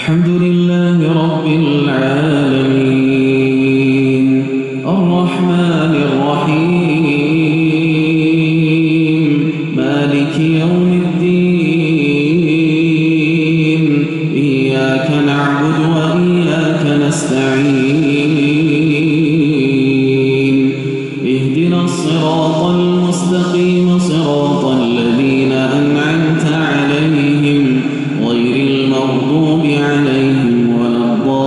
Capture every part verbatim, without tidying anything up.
الحمد لله رب العالمين الرحمن الرحيم مالك يوم الدين إياك نعبد وإياك نستعين اهدنا الصراط المستقيم صراط الذين أنعمت عليهم غير المغضوب عليهم ولا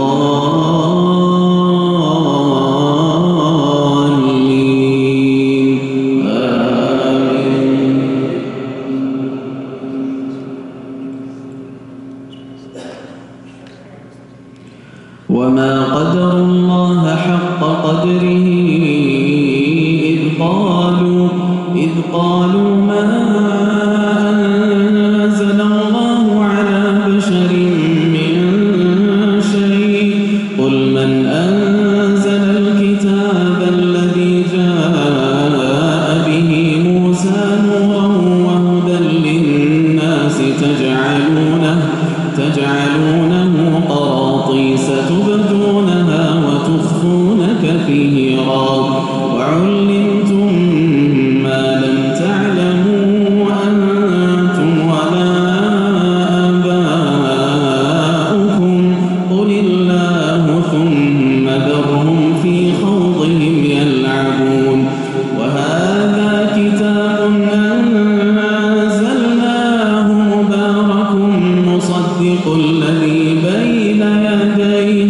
الضالين آمين. وما قدر الله حق قدره إذ قالوا إذ قالوا ما أنزل الله على بشر من شيء قل من أنزل الكتاب الذي جاء به موسى نورا وهدى للناس تجعلونه تجعلونه قراطيس تبدونها وتخفون كثيرا وعلمتم ما لم تعلموا أنتم ولا آباؤكم قل الله ثم ذرهم في خوضهم يلعبون وهذا كتاب أنزلناه مبارك مصدق الذي بين يديه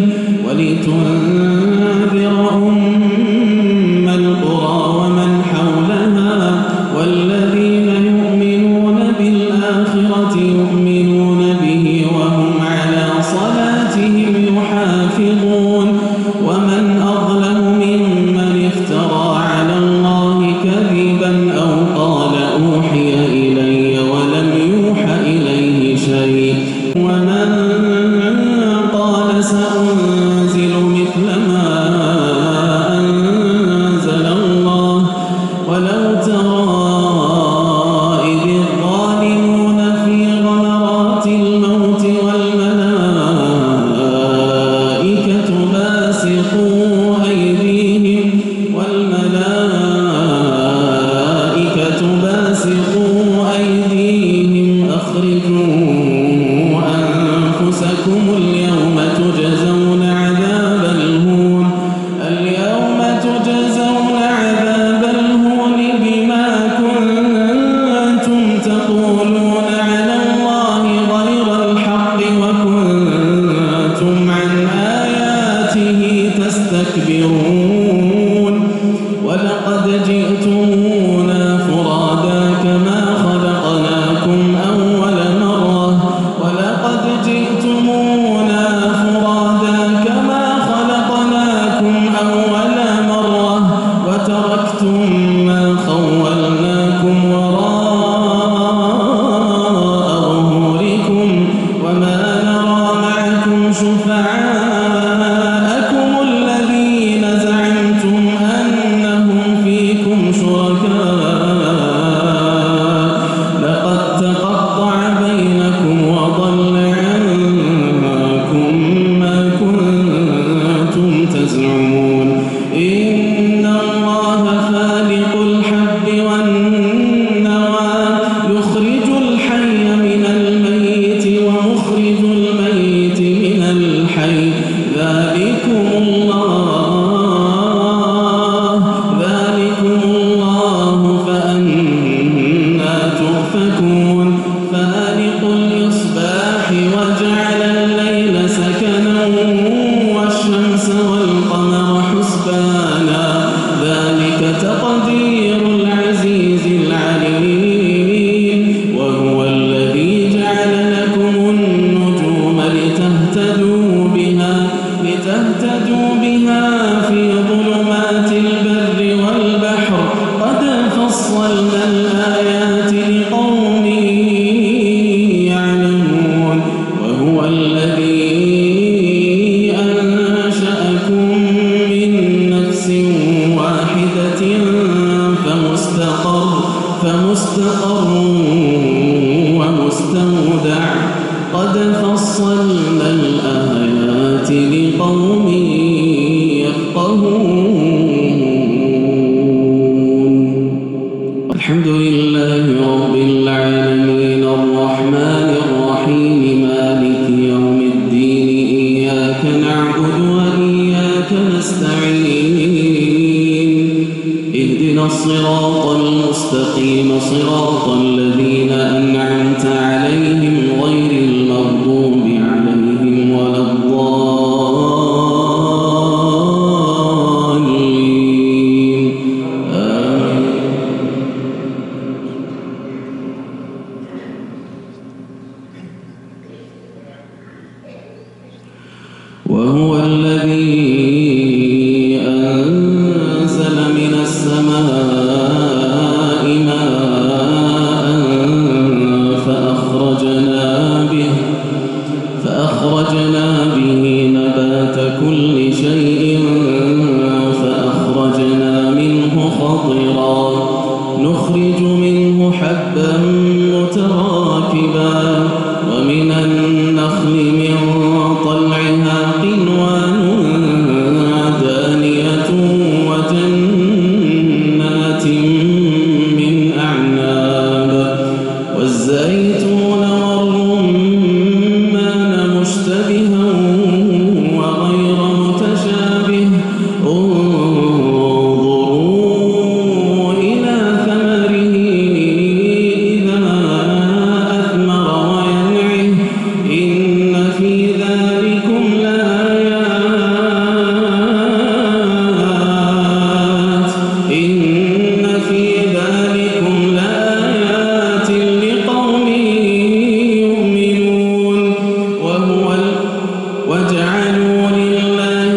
ولتنذر أم القرى ومن حولها والذين يؤمنون بالآخرة يؤمنون به وهم على صلاتهم يحافظون ومن أظلم ممن افترى على الله كذبا أو قال أوحي إلي ولم يوح إليه شيء ومن قال سأنزل مثل ما أنزل الله ولو ترى إذ الظالمون في غمرات الموت والملائكة باسطوا أيديهم والملائكة باسطوا أيديهم أخرجوا أنفسكم اليوم تجزون عذاب الهون اليوم تجزون عذاب الهون بما كنتم تقولون على الله غير الحق وكنتم عن آياته تستكبرون ولقد جئتمونا فرادا كما خلقناكم أول مرة ولقد جئتمونا فرادا كما خلقناكم أول مرة وتركتم ما خولناكم وراء ظهوركم وما نرى معكم شفعاءكم الذين زعمتم أنهم فيكم شركاء لقد تقطع بينكم وضل عنكم ما كنتم تزعمون إن الله فالق الحب والنوى يخرج الحي من الميت ومخرج الميت من الحي ذلكم الله ذلكم الله فأنا تؤفكون فالق الإصباح وجعل الليل سكنا والشمس والقمر حسبانا ذلك تقدير العزيز العليم وهو الذي جعل لكم النجوم لتهتدوا بها لتهتدوا بها في ظلمات البر والبحر قد فصلنا الآيات لقوم يعلمون وهو الذي أنشأكم من نفس واحدة فمستقر فمستقر ومستودع قد فصلنا الآيات لقوم يفقهون. الحمد لله رب العالمين الرحمن الرحيم مالك يوم الدين إياك نعبد وإياك نستعين اهدنا الصراط المستقيم صراط الذين أنعمت عليهم غير المغضوب عليهم ولا الضالين آمين. وهو الذي أنزل من السماء ماء فأخرجنا به فأخرجنا به نبات كل شيء فأخرجنا منه خضرا نخرج منه حبا متراكبا ومن النخل من طلعها قنوان دانية وجنات من أعناب والزيتون والرمان مشتبها وغير متشابه انظروا إلى ثمره إذا أثمر وينعه إن في ذلكم لآيات إن في ذلكم لآيات لقوم يؤمنون. وهو وجعلوا لله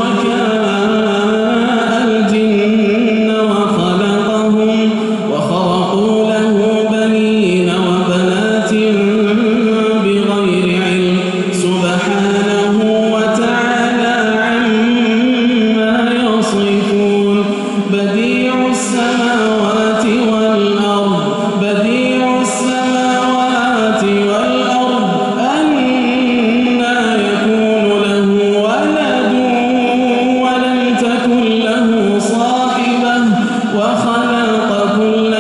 شركاء الجن وخلقهم وخرقوا له بنين وبنات بغير علم سبحانه وتعالى عما يصفون. بديع السماوات والأرض بديع السماوات والأرض أنى يكون له ولد ولم تكن له صاحبة وخلق كل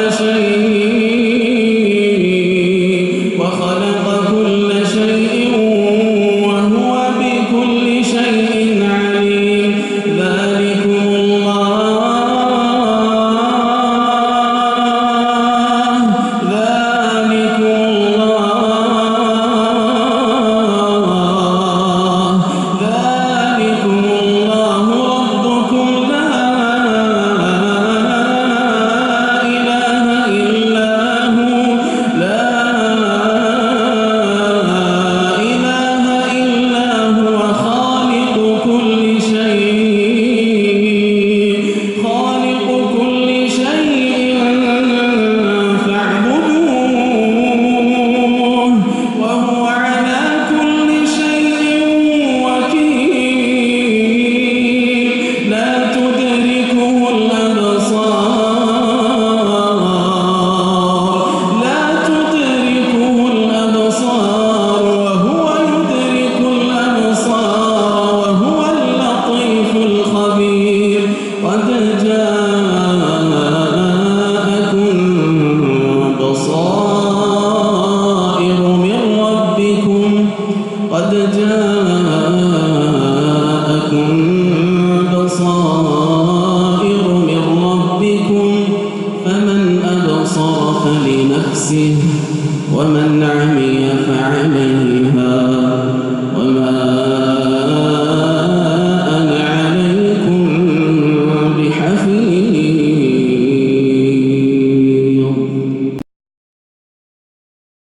شيء وخلق كل شيء وهو بكل شيء عليم. ذلكم الله ذلكم الله ذلكم الله ربكم لا إله إلا هو لا إله إلا هو خالق كل شيء خالق كل شيء فاعبدوه وهو على كل شيء وكيل. لا تدركه الأبصار لا تدركه الأبصار وهو يدرك الأبصار وهو اللطيف الخبير. قد جاءكم بصائر من ربكم قد جاءكم بصائر من ربكم فمن أبصر فلنفسه ومن